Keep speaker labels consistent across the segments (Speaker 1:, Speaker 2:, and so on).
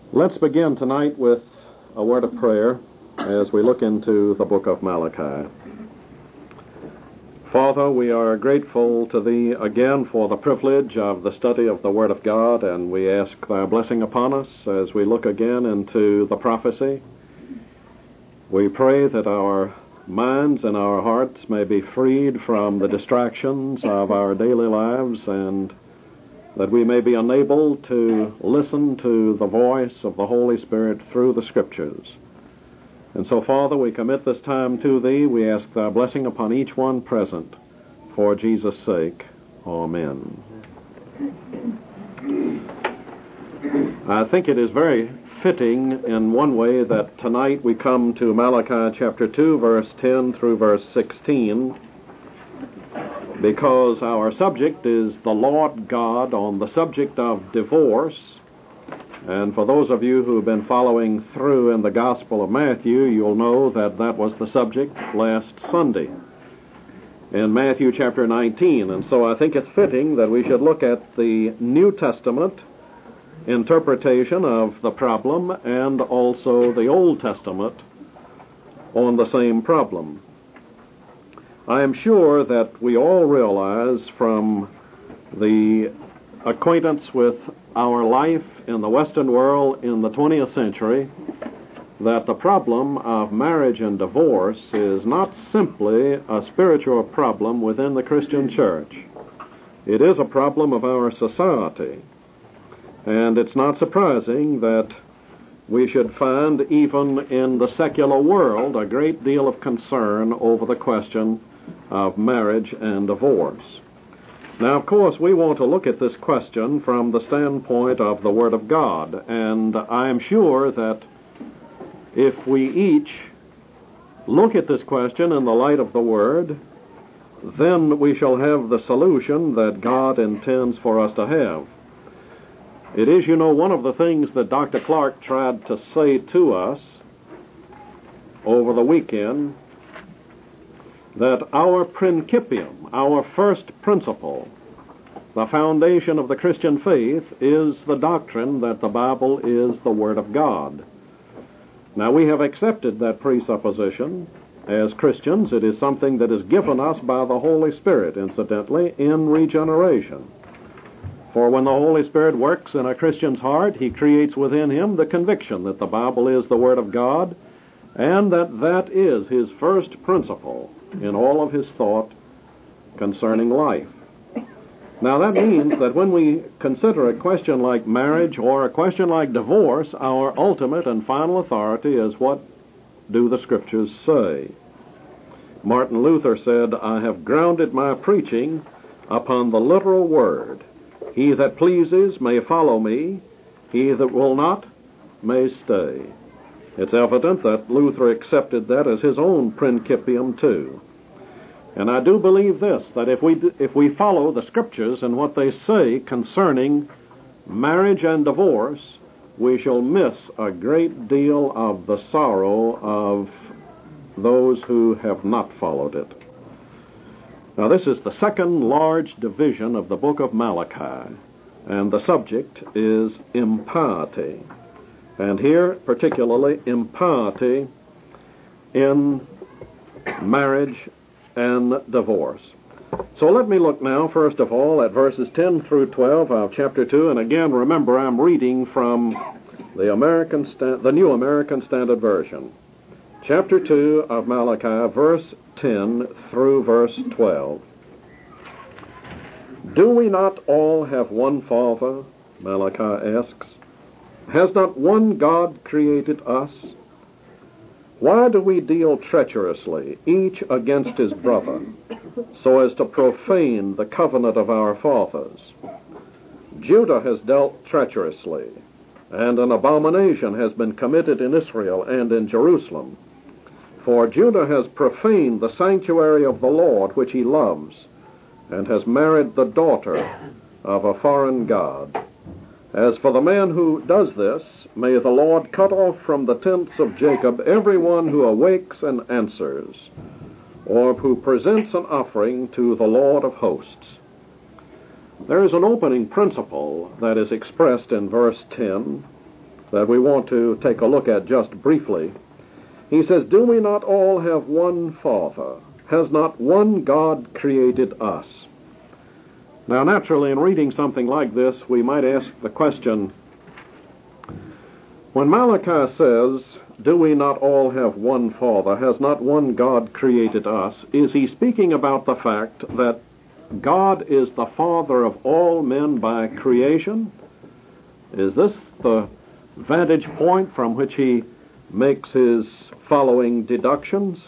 Speaker 1: Let's begin tonight with a word of prayer as we look into the book of Malachi. Father, we are grateful to Thee again for the privilege of the study of the Word of God, and we ask Thy blessing upon us as we look again into the prophecy. We pray that our minds and our hearts may be freed from the distractions of our daily lives, and that we may be enabled to listen to the voice of the Holy Spirit through the Scriptures. And so, Father, we commit this time to Thee. We ask Thy blessing upon each one present. For Jesus' sake, Amen. I think it is very fitting in one way that tonight we come to Malachi chapter 2, verse 10 through verse 16, because our subject is the Lord God on the subject of divorce. And for those of you who have been following through in the Gospel of Matthew, you'll know that that was the subject last Sunday in Matthew chapter 19. And so I think it's fitting that we should look at the New Testament interpretation of the problem and also the Old Testament on the same problem. I am sure that we all realize from the acquaintance with our life in the Western world in the 20th century that the problem of marriage and divorce is not simply a spiritual problem within the Christian church. It is a problem of our society. And it's not surprising that we should find even in the secular world a great deal of concern over the question of marriage and divorce. Now, of course, we want to look at this question from the standpoint of the Word of God, and I am sure that if we each look at this question in the light of the Word, then we shall have the solution that God intends for us to have. It is, you know, one of the things that Dr. Clark tried to say to us over the weekend, that our principium, our first principle, the foundation of the Christian faith, is the doctrine that the Bible is the Word of God. Now, we have accepted that presupposition as Christians. It is something that is given us by the Holy Spirit, incidentally, in regeneration. For when the Holy Spirit works in a Christian's heart, He creates within him the conviction that the Bible is the Word of God, and that is his first principle in all of his thought concerning life. Now, that means that when we consider a question like marriage or a question like divorce, our ultimate and final authority is what do the Scriptures say. Martin Luther said, "I have grounded my preaching upon the literal word. He that pleases may follow me, he that will not may stay." It's evident that Luther accepted that as his own principium too. And I do believe this, that if we follow the Scriptures and what they say concerning marriage and divorce, we shall miss a great deal of the sorrow of those who have not followed it. Now, this is the second large division of the book of Malachi, and the subject is impiety. And here, particularly, impiety in marriage and divorce. So let me look now, first of all, at verses 10 through 12 of chapter 2. And again, remember, I'm reading from the New American Standard Version. Chapter 2 of Malachi, verse 10 through verse 12. "Do we not all have one Father?" Malachi asks. "Has not one God created us? Why do we deal treacherously, each against his brother, so as to profane the covenant of our fathers? Judah has dealt treacherously, and an abomination has been committed in Israel and in Jerusalem. For Judah has profaned the sanctuary of the Lord, which he loves, and has married the daughter of a foreign god. As for the man who does this, may the Lord cut off from the tents of Jacob everyone who awakes and answers, or who presents an offering to the Lord of hosts." There is an opening principle that is expressed in verse 10 that we want to take a look at just briefly. He says, "Do we not all have one Father? Has not one God created us?" Now, naturally, in reading something like this, we might ask the question, when Malachi says, "Do we not all have one Father? Has not one God created us?" is he speaking about the fact that God is the Father of all men by creation? Is this the vantage point from which he makes his following deductions?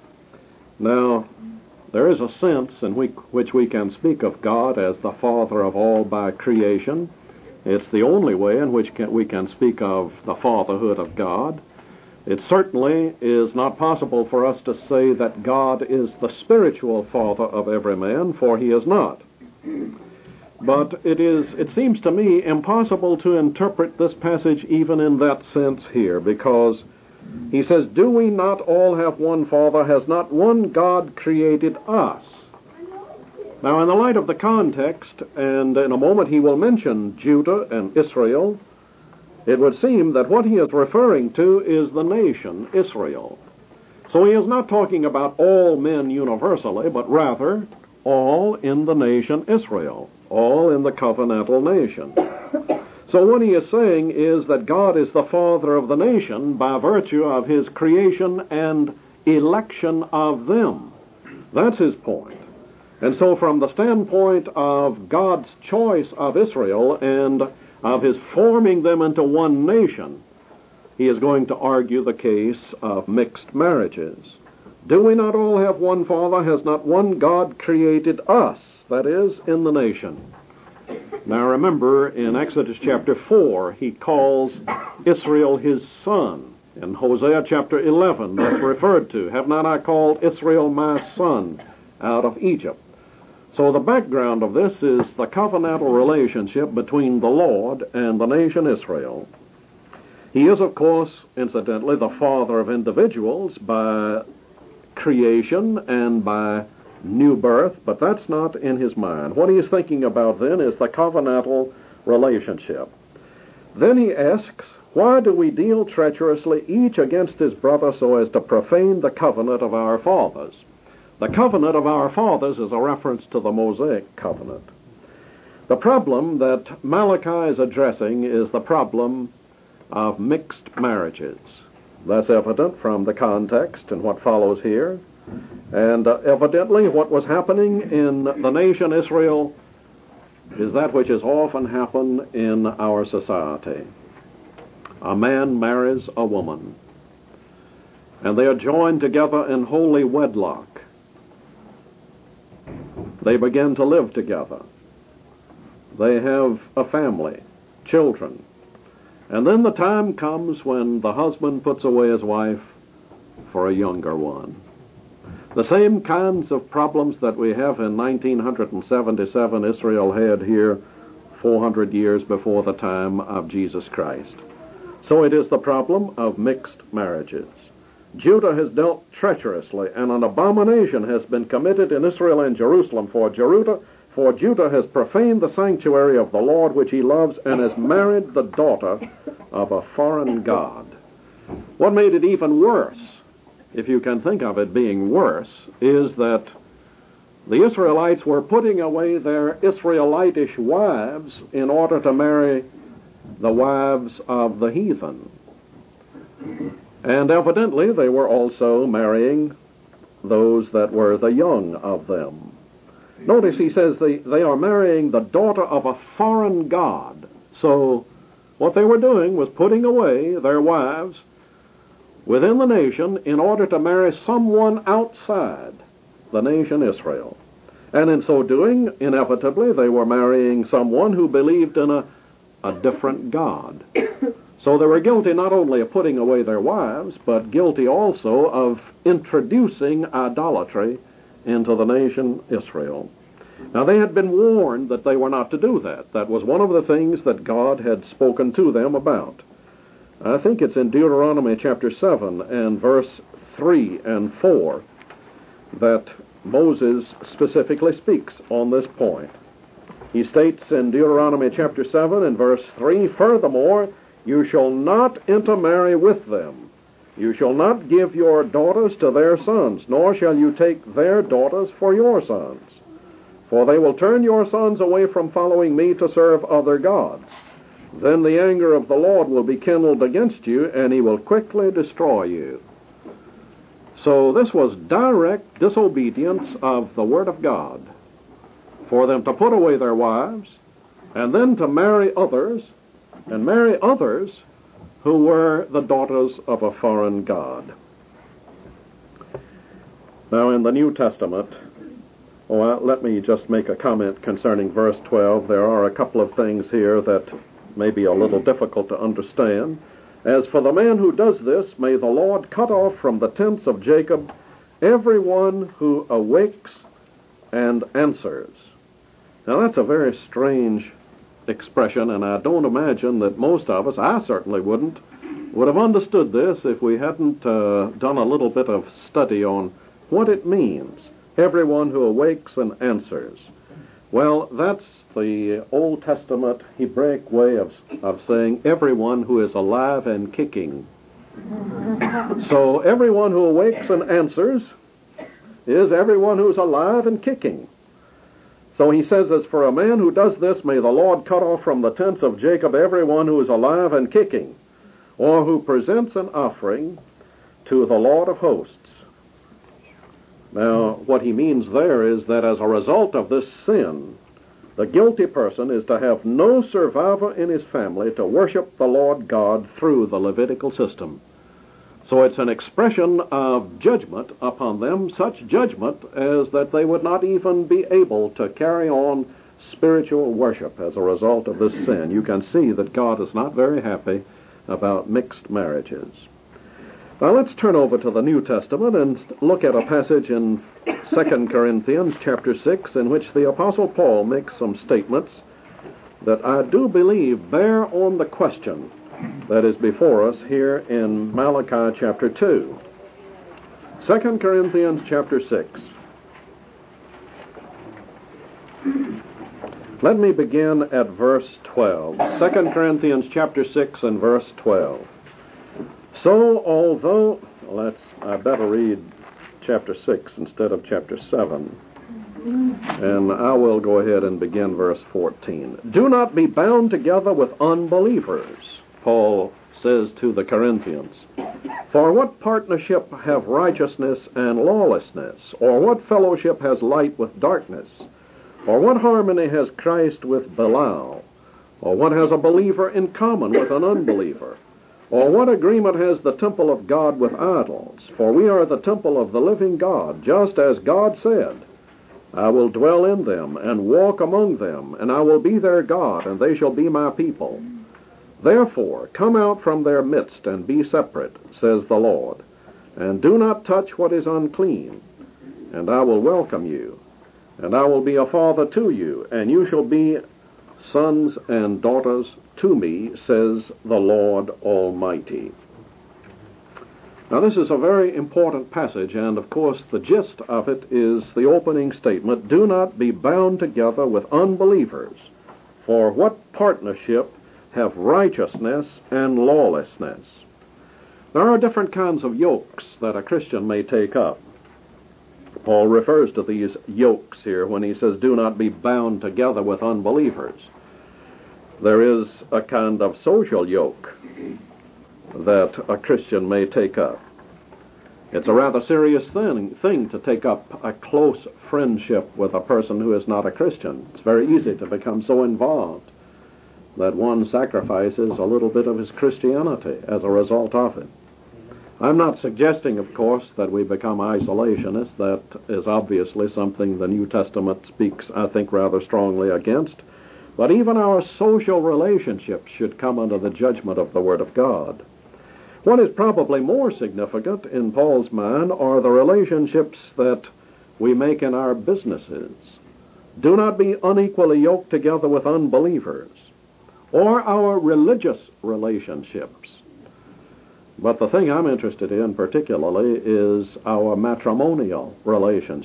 Speaker 1: Now, there is a sense in which we can speak of God as the Father of all by creation. It's the only way in which we can speak of the fatherhood of God. It certainly is not possible for us to say that God is the spiritual father of every man, for he is not. But it seems to me, impossible to interpret this passage even in that sense here, because he says, "Do we not all have one Father? Has not one God created us?" Now, in the light of the context, and in a moment he will mention Judah and Israel, it would seem that what he is referring to is the nation Israel. So he is not talking about all men universally, but rather all in the nation Israel, all in the covenantal nation. So what he is saying is that God is the Father of the nation by virtue of his creation and election of them. That's his point. And so from the standpoint of God's choice of Israel and of his forming them into one nation, he is going to argue the case of mixed marriages. Do we not all have one Father? Has not one God created us, that is, in the nation? Now remember, in Exodus chapter 4, he calls Israel his son. In Hosea chapter 11, that's referred to. "Have not I called Israel my son out of Egypt?" So the background of this is the covenantal relationship between the Lord and the nation Israel. He is, of course, incidentally, the father of individuals by creation and by new birth, but that's not in his mind. What he is thinking about then is the covenantal relationship. Then he asks, "Why do we deal treacherously each against his brother so as to profane the covenant of our fathers?" The covenant of our fathers is a reference to the Mosaic covenant. The problem that Malachi is addressing is the problem of mixed marriages. That's evident from the context and what follows here. And evidently what was happening in the nation Israel is that which has often happened in our society. A man marries a woman, and they are joined together in holy wedlock. They begin to live together. They have a family, children. And then the time comes when the husband puts away his wife for a younger one. The same kinds of problems that we have in 1977 Israel had here 400 years before the time of Jesus Christ. So it is the problem of mixed marriages. Judah has dealt treacherously, and an abomination has been committed in Israel and Jerusalem, for Judah has profaned the sanctuary of the Lord which he loves, and has married the daughter of a foreign god. What made it even worse, if you can think of it being worse, is that the Israelites were putting away their Israelitish wives in order to marry the wives of the heathen. And evidently they were also marrying those that were the young of them. Notice he says they are marrying the daughter of a foreign god. So what they were doing was putting away their wives within the nation in order to marry someone outside the nation Israel. And in so doing, inevitably, they were marrying someone who believed in a different god. So they were guilty not only of putting away their wives, but guilty also of introducing idolatry into the nation Israel. Now they had been warned that they were not to do that. That was one of the things that God had spoken to them about. I think it's in Deuteronomy chapter 7 and verse 3 and 4 that Moses specifically speaks on this point. He states in Deuteronomy chapter 7 and verse 3, "Furthermore, You shall not intermarry with them. You shall not give your daughters to their sons, nor shall you take their daughters for your sons. For they will turn your sons away from following me to serve other gods. Then the anger of the Lord will be kindled against you, and he will quickly destroy you. So this was direct disobedience of the Word of God, for them to put away their wives, and then to marry others, and marry others who were the daughters of a foreign god. Now in the New Testament, let me just make a comment concerning verse 12. There are a couple of things here that may be a little difficult to understand. As for the man who does this, may the Lord cut off from the tents of Jacob everyone who awakes and answers. Now that's a very strange expression, and I don't imagine that most of us, I certainly would have understood this if we hadn't done a little bit of study on what it means. Everyone who awakes and answers. Well, that's the Old Testament Hebraic way of saying everyone who is alive and kicking. So everyone who awakes and answers is everyone who's alive and kicking. So he says, as for a man who does this, may the Lord cut off from the tents of Jacob everyone who is alive and kicking, or who presents an offering to the Lord of hosts. Now, what he means there is that as a result of this sin, the guilty person is to have no survivor in his family to worship the Lord God through the Levitical system. So it's an expression of judgment upon them, such judgment as that they would not even be able to carry on spiritual worship as a result of this sin. You can see that God is not very happy about mixed marriages. Now let's turn over to the New Testament and look at a passage in 2 Corinthians chapter 6 in which the Apostle Paul makes some statements that I do believe bear on the question that is before us here in Malachi chapter 2. 2 Corinthians chapter 6. Let me begin at verse 12. 2 Corinthians chapter 6 and verse 12. So, although, I better read chapter 6 instead of chapter 7. And I will go ahead and begin verse 14. Do not be bound together with unbelievers, Paul says to the Corinthians. For what partnership have righteousness and lawlessness? Or what fellowship has light with darkness? Or what harmony has Christ with Belial? Or what has a believer in common with an unbeliever? Or what agreement has the temple of God with idols? For we are the temple of the living God, just as God said, I will dwell in them and walk among them, and I will be their God, and they shall be my people. Therefore, come out from their midst and be separate, says the Lord, and do not touch what is unclean, and I will welcome you, and I will be a father to you, and you shall be sons and daughters to me, says the Lord Almighty. Now this is a very important passage, and of course the gist of it is the opening statement, do not be bound together with unbelievers, for what partnership have righteousness and lawlessness? There are different kinds of yokes that a Christian may take up. Paul refers to these yokes here when he says, do not be bound together with unbelievers. There is a kind of social yoke that a Christian may take up. It's a rather serious thing to take up a close friendship with a person who is not a Christian. It's very easy to become so involved that one sacrifices a little bit of his Christianity as a result of it. I'm not suggesting, of course, that we become isolationists. That is obviously something the New Testament speaks, I think, rather strongly against. But even our social relationships should come under the judgment of the Word of God. What is probably more significant in Paul's mind are the relationships that we make in our businesses. Do not be unequally yoked together with unbelievers, or our religious relationships. But the thing I'm interested in particularly is our matrimonial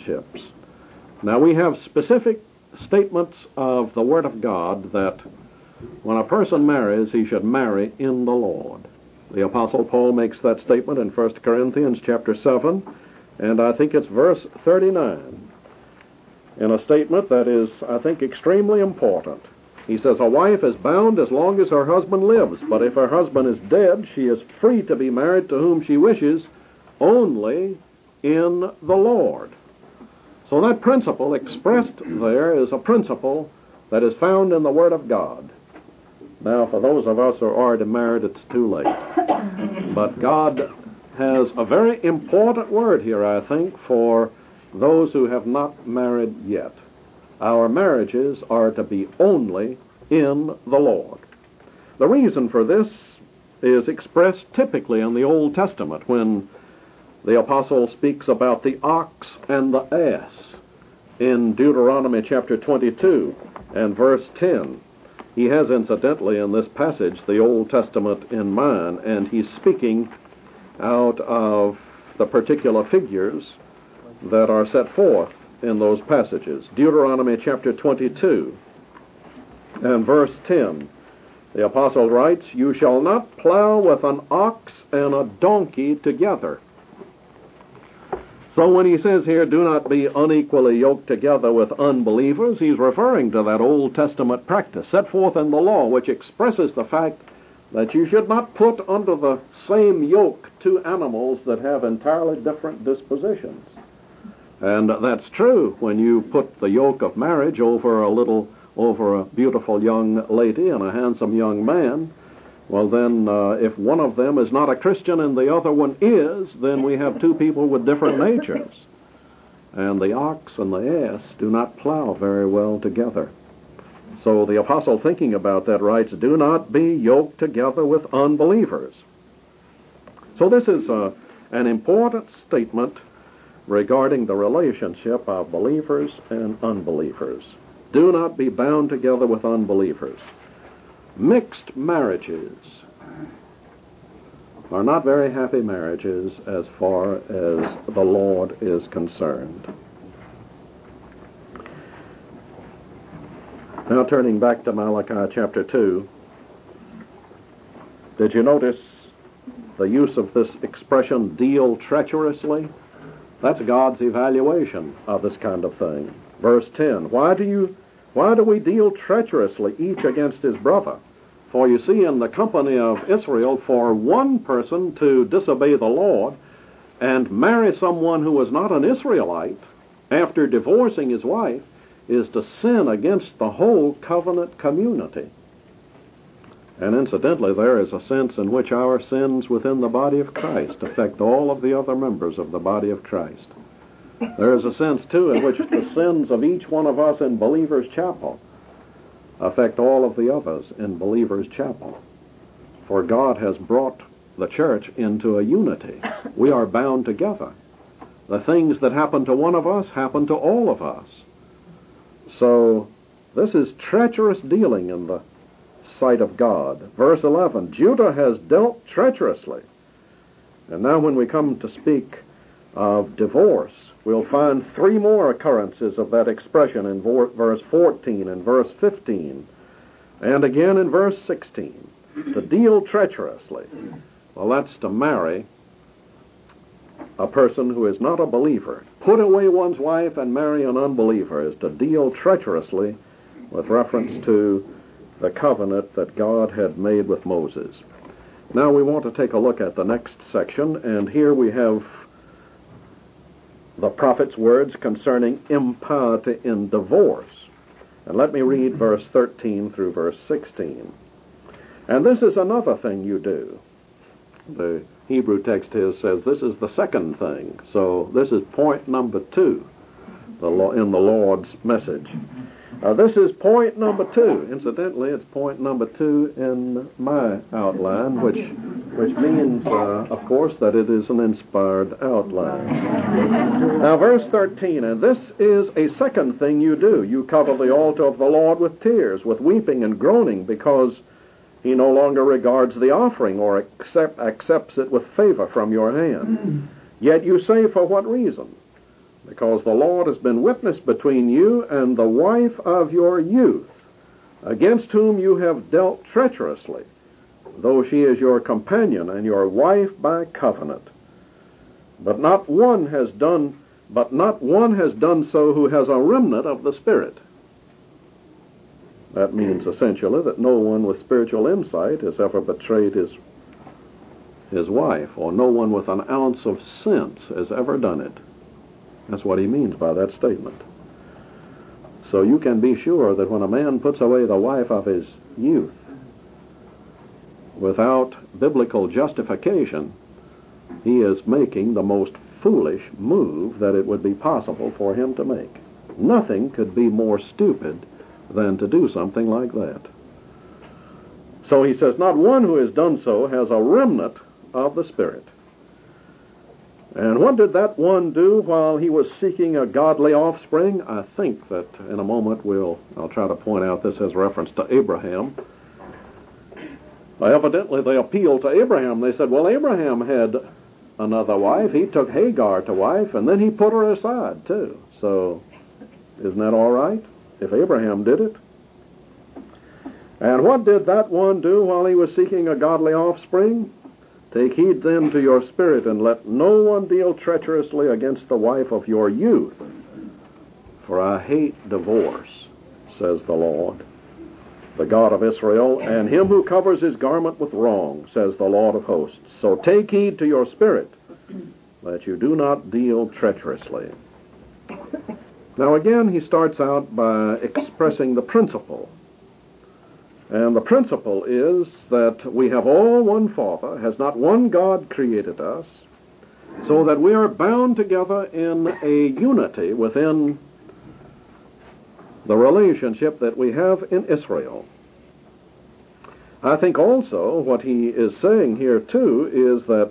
Speaker 1: relationships. Now we have specific statements of the Word of God that When a person marries, he should marry in the Lord. The Apostle Paul makes that statement in 1 Corinthians chapter 7, and I think it's verse 39, in a statement that is, I think, extremely important. He says, "A wife is bound as long as her husband lives, but if her husband is dead, she is free to be married to whom she wishes, only in the Lord." So that principle expressed there is a principle that is found in the Word of God. Now, for those of us who are already married, it's too late. But God has a very important word here, I think, for those who have not married yet. Our marriages are to be only in the Lord. The reason for this is expressed typically in the Old Testament when the apostle speaks about the ox and the ass in Deuteronomy chapter 22 and verse 10. He has, incidentally, in this passage, the Old Testament in mind, and he's speaking out of the particular figures that are set forth in those passages. Deuteronomy chapter 22 and verse 10. The apostle writes, "You shall not plow with an ox and a donkey together." So when he says here, "Do not be unequally yoked together with unbelievers," he's referring to that Old Testament practice set forth in the law, which expresses the fact that you should not put under the same yoke two animals that have entirely different dispositions. And that's true when you put the yoke of marriage over a beautiful young lady and a handsome young man. Well, then, if one of them is not a Christian and the other one is, then we have two people with different natures. And the ox and the ass do not plow very well together. So the apostle, thinking about that, writes, "Do not be yoked together with unbelievers." So this is an important statement regarding the relationship of believers and unbelievers. Do not be bound together with unbelievers. Mixed marriages are not very happy marriages as far as the Lord is concerned. Now turning back to Malachi chapter 2, did you notice the use of this expression, "deal treacherously"? That's God's evaluation of this kind of thing. Verse 10, Why do we deal treacherously each against his brother? For you see, in the company of Israel, for one person to disobey the Lord and marry someone who was not an Israelite after divorcing his wife is to sin against the whole covenant community. And incidentally, there is a sense in which our sins within the body of Christ affect all of the other members of the body of Christ. There is a sense, too, in which the sins of each one of us in Believer's Chapel affect all of the others in Believer's Chapel. For God has brought the church into a unity. We are bound together. The things that happen to one of us happen to all of us. So this is treacherous dealing in the sight of God. Verse 11, Judah has dealt treacherously. And now when we come to speak of divorce, we'll find three more occurrences of that expression in verse 14 and verse 15, and again in verse 16. To deal treacherously. Well, that's to marry a person who is not a believer. Put away one's wife and marry an unbeliever is to deal treacherously with reference to the covenant that God had made with Moses. Now we want to take a look at the next section, and here we have the prophet's words concerning impiety in divorce. And let me read verse 13 through verse 16. And this is another thing you do. The Hebrew text here says this is the second thing. So this is point number 2 in the Lord's message. This is point number 2. Incidentally, it's point number 2 in my outline, which means, of course, that it is an inspired outline. Now, verse 13, and this is a second thing you do. You cover the altar of the Lord with tears, with weeping and groaning, because he no longer regards the offering or accepts it with favor from your hand. Yet you say, for what reason? Because the Lord has been witness between you and the wife of your youth, against whom you have dealt treacherously, though she is your companion and your wife by covenant. But not one has done so who has a remnant of the Spirit. That means essentially that no one with spiritual insight has ever betrayed his wife, or no one with an ounce of sense has ever done it. That's what he means by that statement. So you can be sure that when a man puts away the wife of his youth without biblical justification, he is making the most foolish move that it would be possible for him to make. Nothing could be more stupid than to do something like that. So he says, not one who has done so has a remnant of the Spirit. And what did that one do while he was seeking a godly offspring? I think that in a moment I'll try to point out this has reference to Abraham. Evidently they appealed to Abraham. They said, well, Abraham had another wife. He took Hagar to wife, and then he put her aside too. So isn't that all right if Abraham did it? And what did that one do while he was seeking a godly offspring? Take heed then to your spirit, and let no one deal treacherously against the wife of your youth. For I hate divorce, says the Lord, the God of Israel, and him who covers his garment with wrong, says the Lord of hosts. So take heed to your spirit, that you do not deal treacherously. Now again, he starts out by expressing the principle. And the principle is that we have all one Father. Has not one God created us? So that we are bound together in a unity within the relationship that we have in Israel. I think also what he is saying here too is that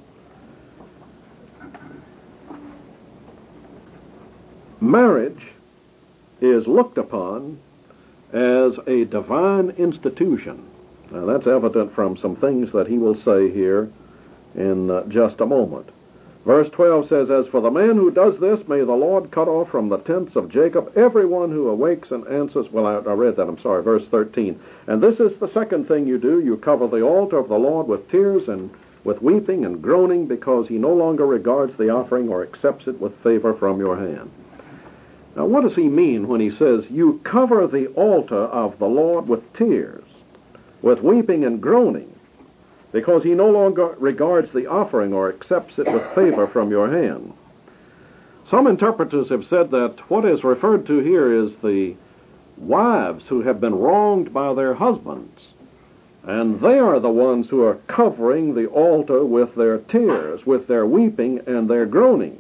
Speaker 1: marriage is looked upon as a divine institution. Now that's evident from some things that he will say here in just a moment. Verse 12 says, as for the man who does this, may the Lord cut off from the tents of Jacob everyone who awakes and answers. Well, I read that, I'm sorry, verse 13. And this is the second thing you do. You cover the altar of the Lord with tears and with weeping and groaning, because he no longer regards the offering or accepts it with favor from your hand. Now, what does he mean when he says, you cover the altar of the Lord with tears, with weeping and groaning, because he no longer regards the offering or accepts it with favor from your hand? Some interpreters have said that what is referred to here is the wives who have been wronged by their husbands, and they are the ones who are covering the altar with their tears, with their weeping and their groaning.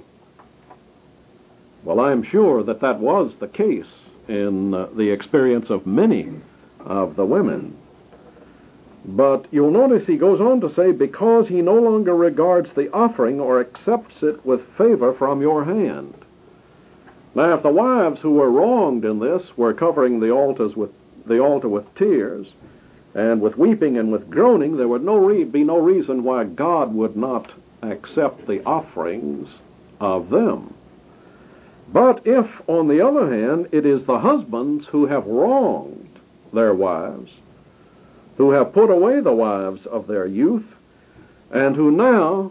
Speaker 1: Well, I'm sure that that was the case in the experience of many of the women. But you'll notice he goes on to say, because he no longer regards the offering or accepts it with favor from your hand. Now, if the wives who were wronged in this were covering the altar with tears and with weeping and with groaning, there would be no reason why God would not accept the offerings of them. But if, on the other hand, it is the husbands who have wronged their wives, who have put away the wives of their youth, and who now,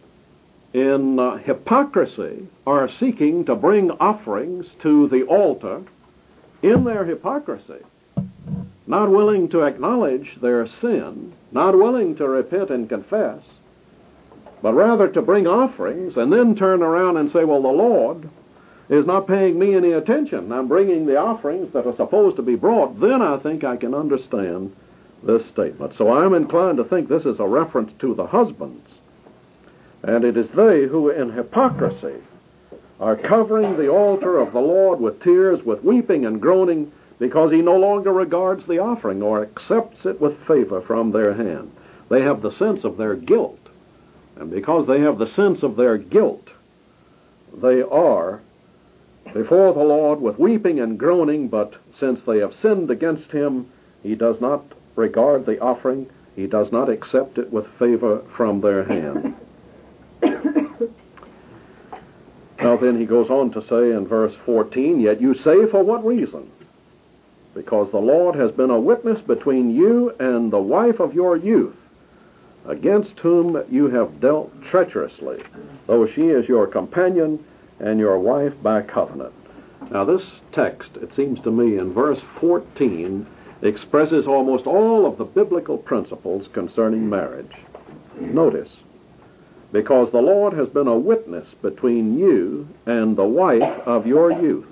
Speaker 1: in hypocrisy, are seeking to bring offerings to the altar in their hypocrisy, not willing to acknowledge their sin, not willing to repent and confess, but rather to bring offerings and then turn around and say, well, the Lord is not paying me any attention. I'm bringing the offerings that are supposed to be brought. Then I think I can understand this statement. So I'm inclined to think this is a reference to the husbands. And it is they who in hypocrisy are covering the altar of the Lord with tears, with weeping and groaning, because he no longer regards the offering or accepts it with favor from their hand. They have the sense of their guilt. And because they have the sense of their guilt, they are before the Lord with weeping and groaning, but since they have sinned against him, he does not regard the offering, he does not accept it with favor from their hand. Now then he goes on to say in verse 14, yet you say, for what reason? because the Lord has been a witness between you and the wife of your youth, against whom you have dealt treacherously, though she is your companion and your wife by covenant. Now this text, it seems to me, in verse 14, expresses almost all of the biblical principles concerning marriage. Notice, because the Lord has been a witness between you and the wife of your youth.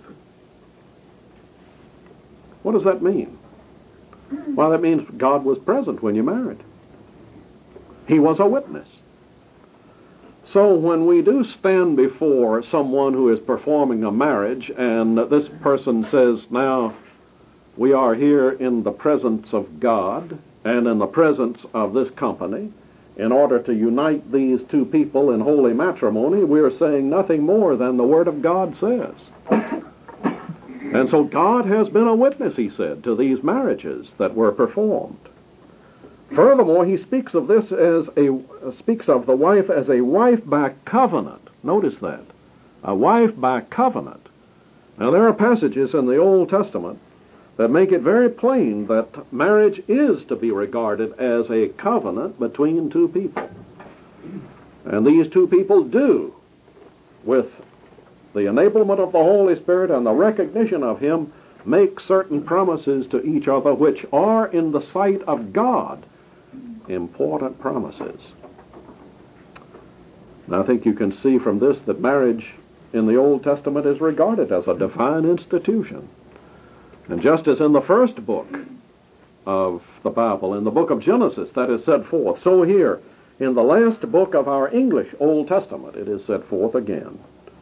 Speaker 1: What does that mean? Well, that means God was present when you married. He was a witness. So when we do stand before someone who is performing a marriage, and this person says, now, we are here in the presence of God and in the presence of this company, in order to unite these two people in holy matrimony, we are saying nothing more than the Word of God says. And so God has been a witness, he said, to these marriages that were performed. Furthermore, he speaks of the wife as a wife by covenant. Notice that. A wife by covenant. Now, there are passages in the Old Testament that make it very plain that marriage is to be regarded as a covenant between two people. And these two people do, with the enablement of the Holy Spirit and the recognition of Him, make certain promises to each other which are, in the sight of God, important promises. Now, I think you can see from this that marriage in the Old Testament is regarded as a divine institution. And just as in the first book of the Bible, in the book of Genesis, that is set forth, so here, in the last book of our English Old Testament, it is set forth again.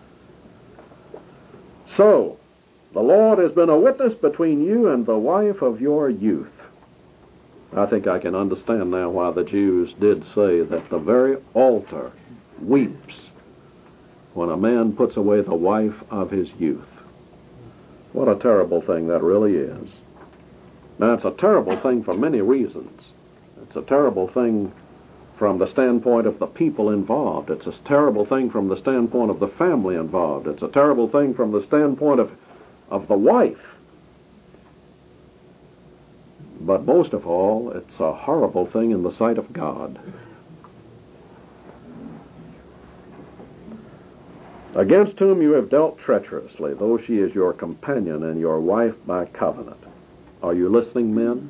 Speaker 1: So, the Lord has been a witness between you and the wife of your youth. I think I can understand now why the Jews did say that the very altar weeps when a man puts away the wife of his youth. What a terrible thing that really is. Now, it's a terrible thing for many reasons. It's a terrible thing from the standpoint of the people involved. It's a terrible thing from the standpoint of the family involved. It's a terrible thing from the standpoint of the wife. But most of all, it's a horrible thing in the sight of God. Against whom you have dealt treacherously, though she is your companion and your wife by covenant. Are you listening, men?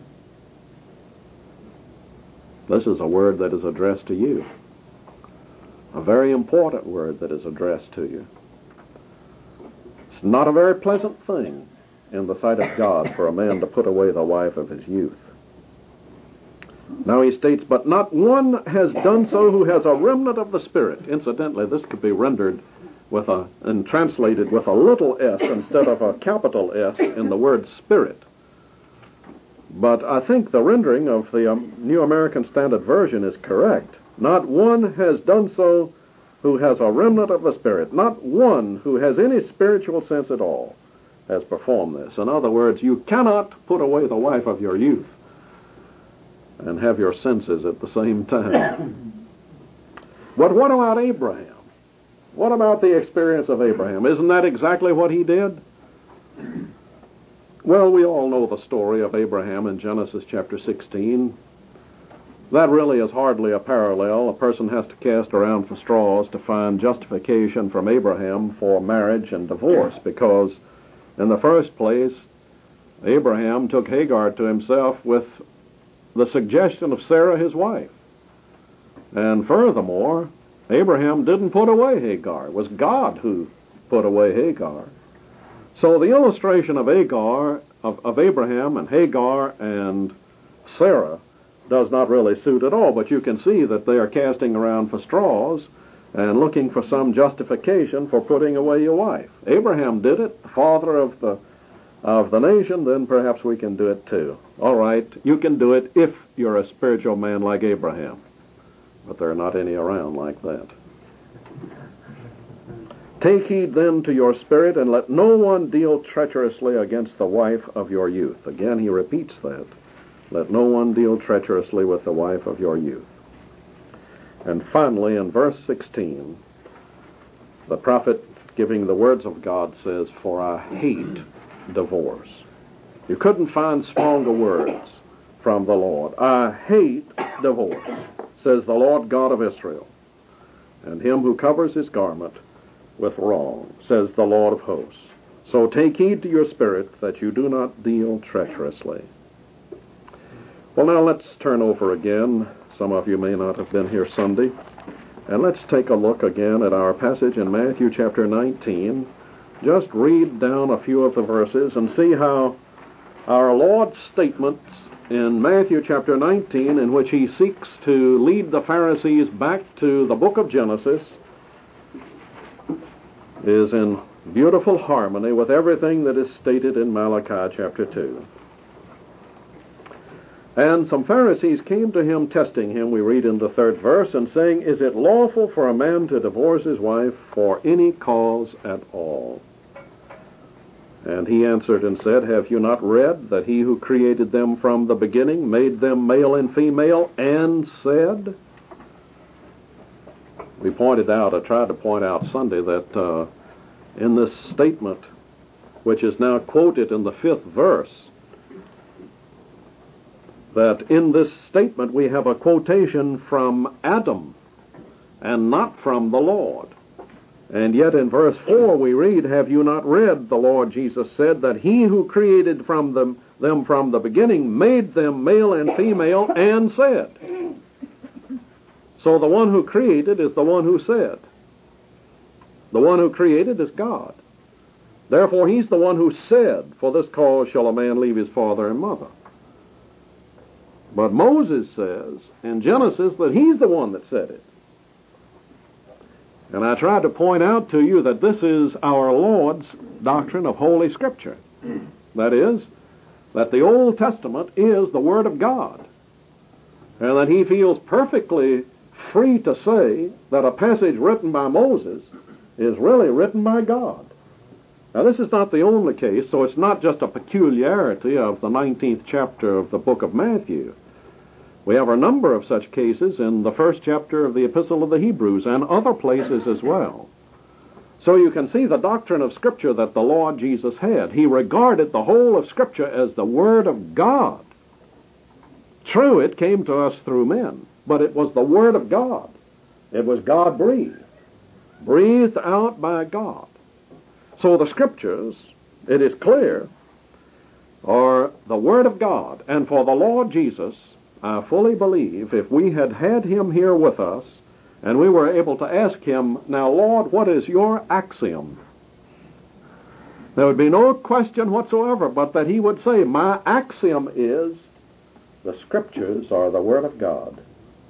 Speaker 1: This is a word that is addressed to you. A very important word that is addressed to you. It's not a very pleasant thing in the sight of God for a man to put away the wife of his youth. Now he states, but not one has done so who has a remnant of the Spirit. Incidentally, this could be rendered and translated with a little s instead of a capital S in the word Spirit. But I think the rendering of the New American Standard Version is correct. Not one has done so who has a remnant of the Spirit. Not one who has any spiritual sense at all has performed this. In other words, you cannot put away the wife of your youth and have your senses at the same time. But what about Abraham? What about the experience of Abraham? Isn't that exactly what he did? Well, we all know the story of Abraham in Genesis chapter 16. That really is hardly a parallel. A person has to cast around for straws to find justification from Abraham for marriage and divorce, because in the first place, Abraham took Hagar to himself with the suggestion of Sarah, his wife. And furthermore, Abraham didn't put away Hagar. It was God who put away Hagar. So the illustration of Abraham and Hagar and Sarah does not really suit at all, but you can see that they are casting around for straws and looking for some justification for putting away your wife. Abraham did it, the father of the nation, then perhaps we can do it too. All right, you can do it if you're a spiritual man like Abraham. But there are not any around like that. Take heed then to your spirit, and let no one deal treacherously against the wife of your youth. Again, he repeats that. Let no one deal treacherously with the wife of your youth. And finally, in verse 16, the prophet, giving the words of God, says, for I hate divorce. You couldn't find stronger words from the Lord. I hate divorce, says the Lord God of Israel, and him who covers his garment with wrong, says the Lord of hosts. So take heed to your spirit that you do not deal treacherously. Well, now let's turn over again. Some of you may not have been here Sunday. And let's take a look again at our passage in Matthew chapter 19. Just read down a few of the verses and see how our Lord's statements in Matthew chapter 19, in which he seeks to lead the Pharisees back to the book of Genesis, is in beautiful harmony with everything that is stated in Malachi chapter 2. And some Pharisees came to him, testing him, we read in the 3rd verse, and saying, Is it lawful for a man to divorce his wife for any cause at all? And he answered and said, Have you not read that he who created them from the beginning made them male and female, and said? We pointed out, I tried to point out Sunday, that in this statement, which is now quoted in the 5th verse, that in this statement we have a quotation from Adam and not from the Lord. And yet in verse 4 we read, Have you not read, the Lord Jesus said, that he who created from them from the beginning made them male and female, and said. So the one who created is the one who said. The one who created is God. Therefore he's the one who said, For this cause shall a man leave his father and mother. But Moses says in Genesis that he's the one that said it. And I tried to point out to you that this is our Lord's doctrine of Holy Scripture. That is, that the Old Testament is the Word of God. And that he feels perfectly free to say that a passage written by Moses is really written by God. Now, this is not the only case, so it's not just a peculiarity of the 19th chapter of the book of Matthew. We have a number of such cases in the 1st chapter of the Epistle of the Hebrews and other places as well. So you can see the doctrine of Scripture that the Lord Jesus had. He regarded the whole of Scripture as the Word of God. True, it came to us through men, but it was the Word of God. It was God-breathed, breathed out by God. So the Scriptures, it is clear, are the Word of God. And for the Lord Jesus, I fully believe if we had had him here with us and we were able to ask him, Now, Lord, what is your axiom? There would be no question whatsoever but that he would say, My axiom is the Scriptures are the Word of God.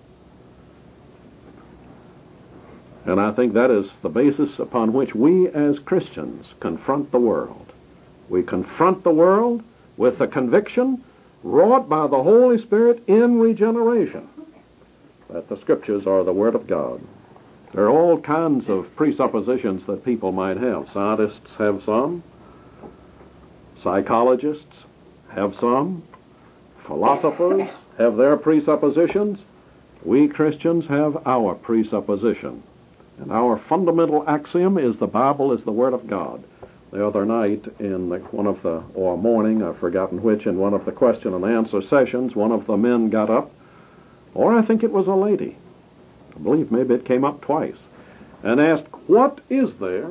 Speaker 1: And I think that is the basis upon which we as Christians confront the world. We confront the world with the conviction wrought by the Holy Spirit in regeneration that the Scriptures are the Word of God. There are all kinds of presuppositions that people might have. Scientists have some. Psychologists have some. Philosophers have their presuppositions. We Christians have our presupposition. And our fundamental axiom is the Bible is the Word of God. The other night in morning, I've forgotten which, in one of the question and answer sessions, one of the men got up, or I think it was a lady, I believe maybe it came up twice, and asked, What is there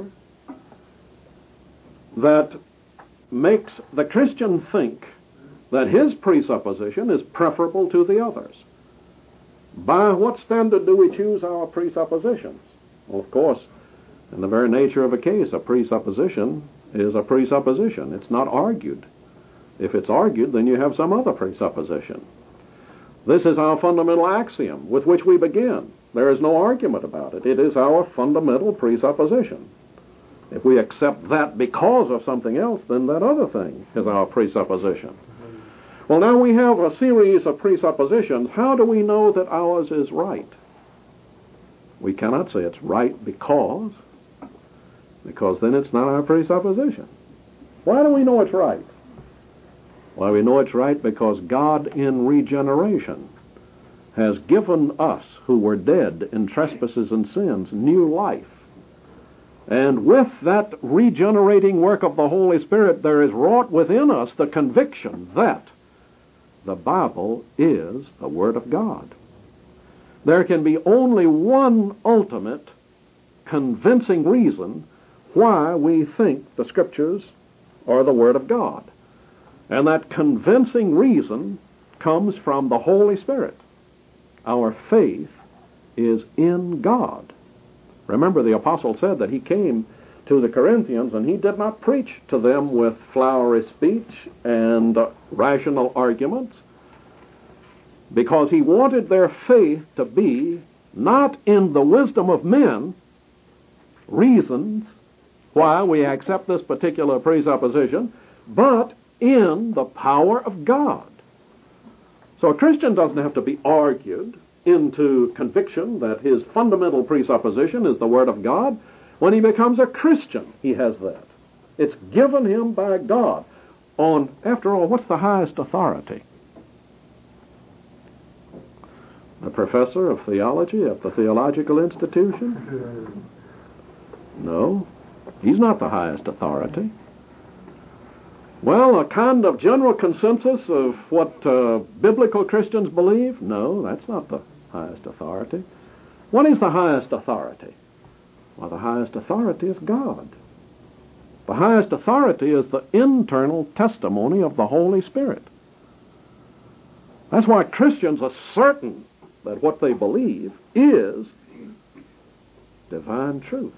Speaker 1: that makes the Christian think that his presupposition is preferable to the others? By what standard do we choose our presuppositions? Well, of course, in the very nature of a case, a presupposition is a presupposition. It's not argued. If it's argued, then you have some other presupposition. This is our fundamental axiom with which we begin. There is no argument about it. It is our fundamental presupposition. If we accept that because of something else, then that other thing is our presupposition. Well, now we have a series of presuppositions. How do we know that ours is right? We cannot say it's right because then it's not our presupposition. Why do we know it's right? Why we know it's right because God in regeneration has given us who were dead in trespasses and sins new life. And with that regenerating work of the Holy Spirit, there is wrought within us the conviction that the Bible is the Word of God. There can be only one ultimate convincing reason why we think the Scriptures are the Word of God. And that convincing reason comes from the Holy Spirit. Our faith is in God. Remember, the apostle said that he came to the Corinthians and he did not preach to them with flowery speech and rational arguments, because he wanted their faith to be not in the wisdom of men, reasons why we accept this particular presupposition, but in the power of God. So a Christian doesn't have to be argued into conviction that his fundamental presupposition is the Word of God. When he becomes a Christian, he has that. It's given him by God. After all, what's the highest authority? A professor of theology at the theological institution? No, he's not the highest authority. Well, a kind of general consensus of what biblical Christians believe? No, that's not the highest authority. What is the highest authority? Well, the highest authority is God. The highest authority is the internal testimony of the Holy Spirit. That's why Christians are certain that what they believe is divine truth.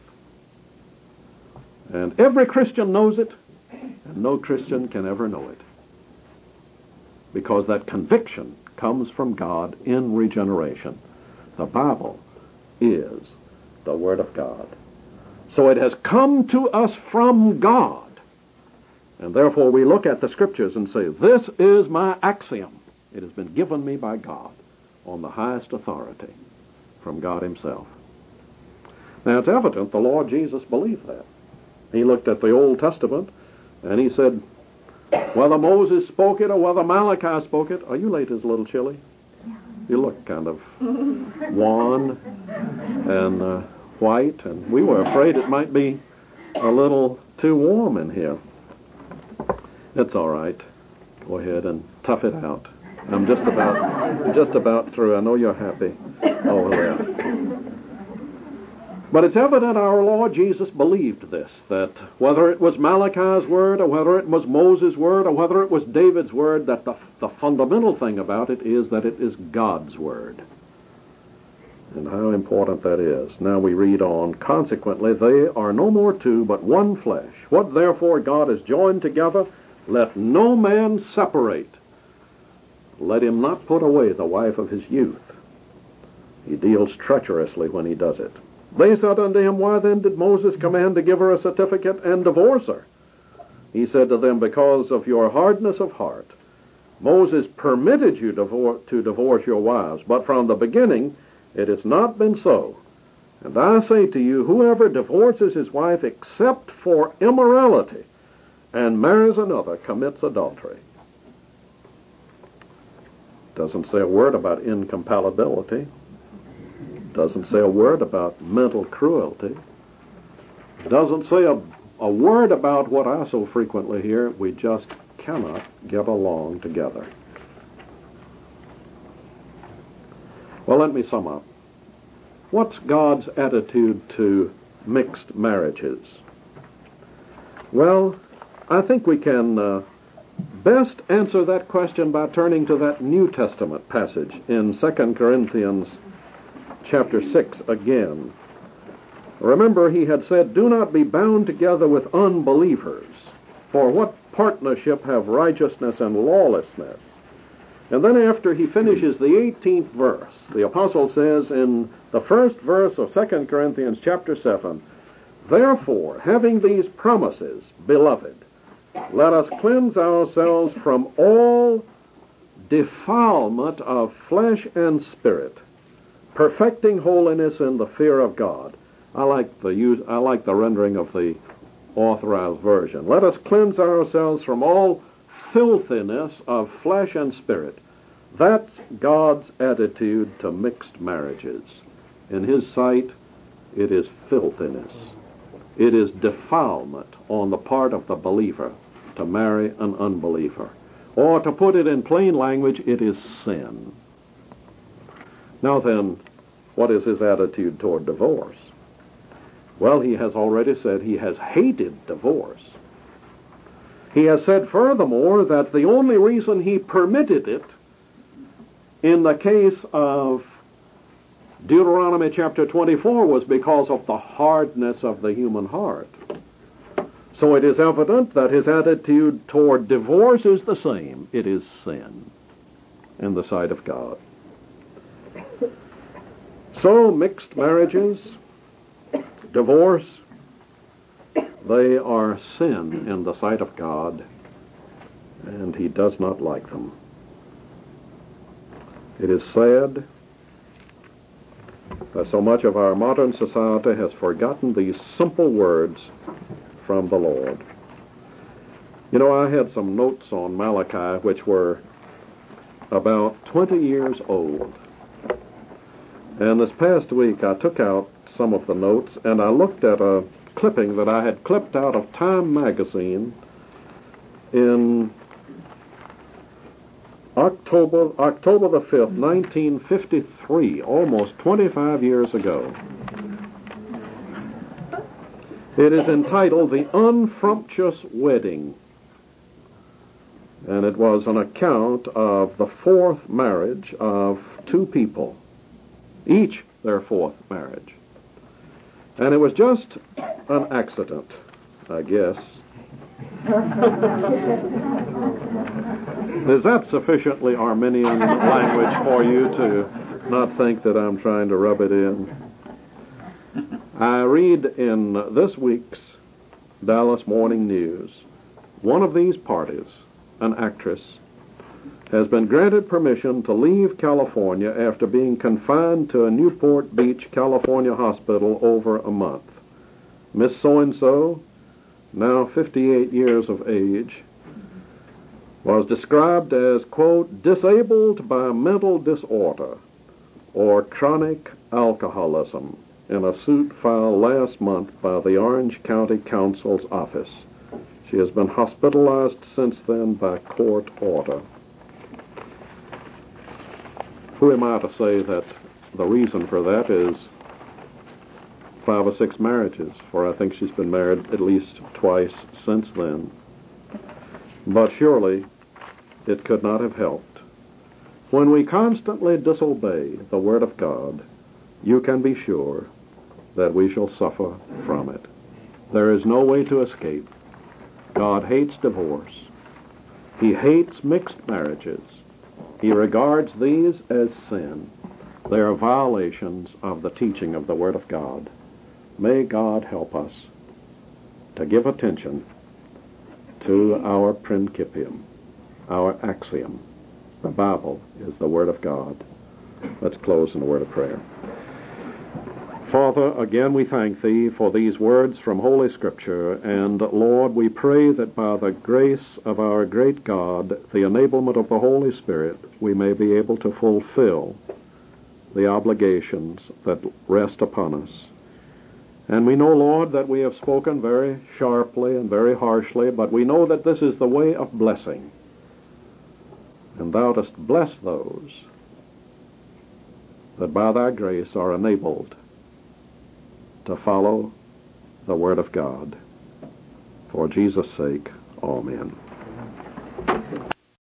Speaker 1: And every Christian knows it, and no Christian can ever know it, because that conviction comes from God in regeneration. The Bible is the Word of God. So it has come to us from God, and therefore we look at the Scriptures and say, this is my axiom. It has been given me by God on the highest authority from God himself. Now it's evident the Lord Jesus believed that. He looked at the Old Testament and he said, whether Moses spoke it or whether Malachi spoke it. Are you late as a little chilly? You look kind of wan and white, and we were afraid it might be a little too warm in here. It's all right. Go ahead and tough it out. I'm just about through. I know you're happy over there. But it's evident our Lord Jesus believed this, that whether it was Malachi's word or whether it was Moses' word or whether it was David's word, that the fundamental thing about it is that it is God's word. And how important that is. Now we read on, consequently they are no more two but one flesh. What therefore God has joined together, let no man separate. Let him not put away the wife of his youth. He deals treacherously when he does it. They said unto him, why then did Moses command to give her a certificate and divorce her? He said to them, because of your hardness of heart. Moses permitted you to divorce your wives, but from the beginning it has not been so. And I say to you, whoever divorces his wife except for immorality and marries another commits adultery. Doesn't say a word about incompatibility. Doesn't say a word about mental cruelty. Doesn't say a word about what I so frequently hear, we just cannot get along together. Well, let me sum up. What's God's attitude to mixed marriages? Well, I think we can best answer that question by turning to that New Testament passage in 2 Corinthians chapter 6 again. Remember, he had said, do not be bound together with unbelievers, for what partnership have righteousness and lawlessness? And then after he finishes the 18th verse, the apostle says in the first verse of 2 Corinthians chapter 7, therefore, having these promises, beloved, let us cleanse ourselves from all defilement of flesh and spirit, perfecting holiness in the fear of God. I like the rendering of the Authorized Version. Let us cleanse ourselves from all filthiness of flesh and spirit. That's God's attitude to mixed marriages. In his sight, it is filthiness. It is defilement on the part of the believer to marry an unbeliever. Or to put it in plain language, it is sin. Now then, what is his attitude toward divorce? Well, he has already said he has hated divorce. He has said furthermore that the only reason he permitted it in the case of Deuteronomy chapter 24 was because of the hardness of the human heart. So it is evident that his attitude toward divorce is the same. It is sin in the sight of God. So mixed marriages, divorce, they are sin in the sight of God, and he does not like them. It is sad that so much of our modern society has forgotten these simple words from the Lord. You know, I had some notes on Malachi which were about 20 years old. And this past week I took out some of the notes and I looked at a clipping that I had clipped out of Time magazine in October the 5th, 1953, almost 25 years ago. It is entitled The Unfrumptuous Wedding, and it was an account of the fourth marriage of two people, each their fourth marriage. And it was just an accident, I guess. Is that sufficiently Arminian language for you to not think that I'm trying to rub it in? I read in this week's Dallas Morning News, one of these parties, an actress, has been granted permission to leave California after being confined to a Newport Beach, California hospital over a month. Miss So-and-so, now 58 years of age, was described as, quote, disabled by mental disorder or chronic alcoholism in a suit filed last month by the Orange County Council's office. She has been hospitalized since then by court order. Who am I to say that the reason for that is 5 or 6 marriages, for I think she's been married at least twice since then. But surely it could not have helped. When we constantly disobey the Word of God, you can be sure that we shall suffer from it. There is no way to escape. God hates divorce. He hates mixed marriages. He regards these as sin. They are violations of the teaching of the Word of God. May God help us to give attention to our principium, our axiom. The Bible is the Word of God. Let's close in a word of prayer. Father, again we thank Thee for these words from Holy Scripture, and Lord, we pray that by the grace of our great God, the enablement of the Holy Spirit, we may be able to fulfill the obligations that rest upon us. And we know, Lord, that we have spoken very sharply and very harshly, but we know that this is the way of blessing. And Thou dost bless those that by Thy grace are enabled to follow the Word of God. For Jesus' sake, amen.